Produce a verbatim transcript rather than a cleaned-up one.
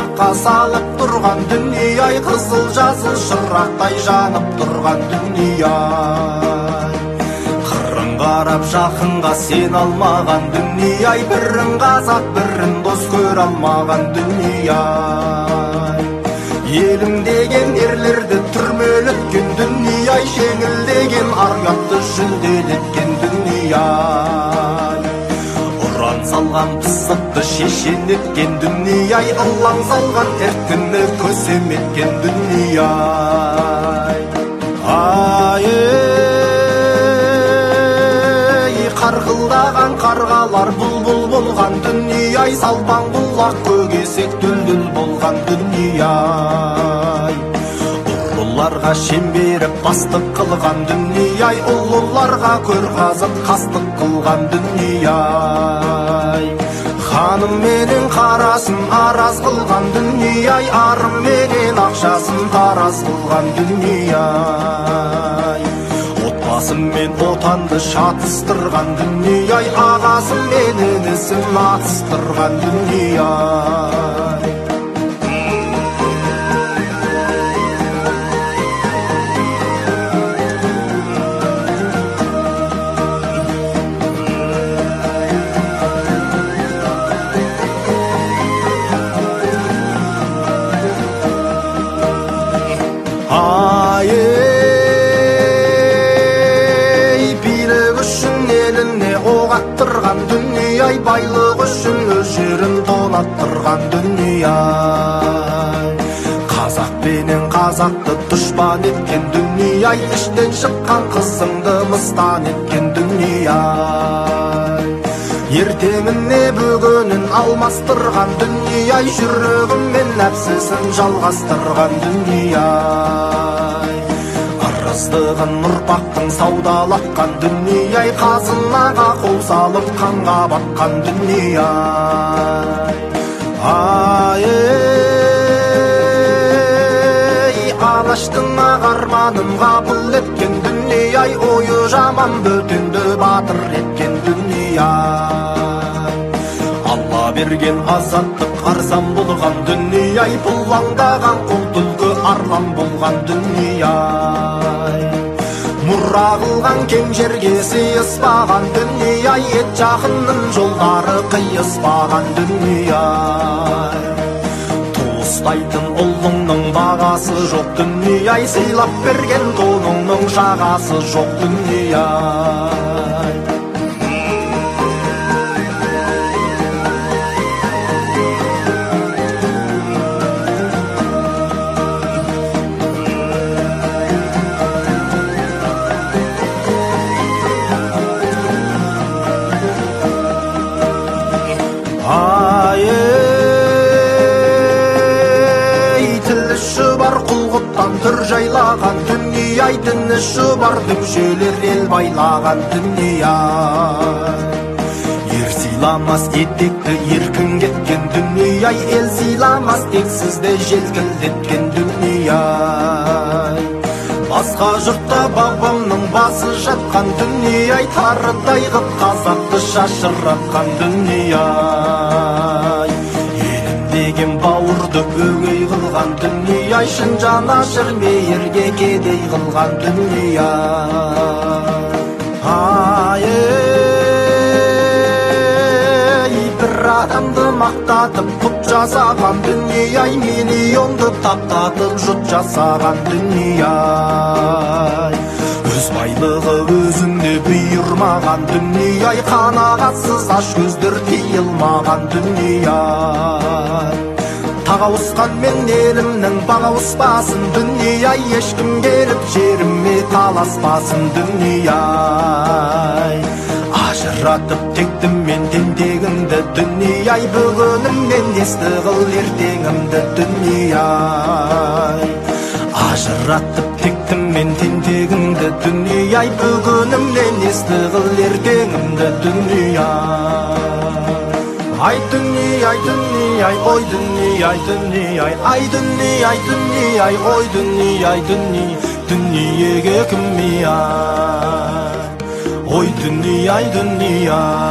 құлаққа салып тұрған дүние-ай, қызыл жасыл шырақтай жанып тұрған дүние-ай. Қырын қарап жақынға сен алмаған дүние-ай, бірін қазақ бірін дос көр алмаған дүние-ай. Елім деген ерлерді түрмелеткен дүние-ай, жеңілдеген ар-ұятты жүлделеткен дүние-ай. Ұран салған пысықты шешен еткен дүние-ай, ылаң салған еркіні көсем еткен дүние-ай. Ай-ей, қарқылдаған қарғалар бұлбұл болған дүние-ай, салпаң құлақ көгесек дүлдүл болған дүние-ай. Ұрыларға шен беріп бастық қылған дүние-ай, ұлыларға көр қазып қастық қылған дүние-ай. Ханым менен қарасын араз қылған дүние-ай, арым менен ақшасын тараз қылған дүние-ай. Отбасым мен отанды шатыстырған дүние-ай, ағасым мен інісін атыстырған дүние-ай. Ай-ей, билік үшін еліне оқ аттырған дүние-ай, байлық үшін өз жерін тонаттырған дүние-ай. Қазақ пенен қазақты дұшпан еткен дүние-ай, іштен шыққан қызыңды мыстан еткен дүние-ай. Ертеңіне бүгінін алмастырған дүние-ай, жүрегім мен нәпсісін жалғастырған дүние-ай. Арыздығын ұрпақтың саудалатқан дүние-ай, қазынаға қол салып қанға батқан дүние-ай. Ай-ей, алаштың ағарманын қабыл еткен дүние-ай, ойы жаман бөтенді батыр еткен дүние-ай. Алла берген азаттық арзан болған дүние-ай, бұлаңдаған қол түлкі арлан болған дүние-ай. Мұра қылған кең жерге сыйыспаған дүние-ай, ет жақынның жолдары қиыспаған дүние-ай. Туыстайтын ұлыңның бағасы жоқ дүние-ай, сыйлап берген тоныңның жағасы жоқ дүние-ай. Ай-ей, тілі шұбар құлғыттан түр жайлаған дүние-ай, діні шұбар дүмшелер ел байлаған дүние-ай. Ер сыйламас етекті еркін кеткен дүние-ай, ел сыйламас тексізді желкілдеткен дүние-ай. Басқа жұртта бабамның басы жатқан дүние-ай, тарыдай ғып қазақты шашыратқан дүние-ай. Елім деген бауырды өгей қылған дүние-ай, шын жанашыр мейірге кедей қылған дүние-ай. Ай-ей, бір адамды мақтатып құт жасаған дүние-ай, миллионды таптатып жұт жасаған дүние-ай. Өз байлығы өзіңде бұйырмаған дүние-ай, қанағатсыз аш көздер тыйылмаған дүние-ай. Тағауысқан мен елімнің бағауыспасын дүние-ай, ешкім келіп жеріме таласпасын дүние-ай. Ажыратып тектім мен тентегімді дүние-ай, бүгінімнен есті қыл ертеңімді дүние-ай. Ажыратып тектім мен тентегімді дүние-ай, бүгінімнен есті қыл ертеңімді дүние-ай. Ай дүние-ай, дүние-ай, ой дүние-ай, дүние-ай, ай дүние-ай, дүние-ай, ой дүние-ай, дүние, дүниеге кім ай, ой дүние-ай, дүние-ай.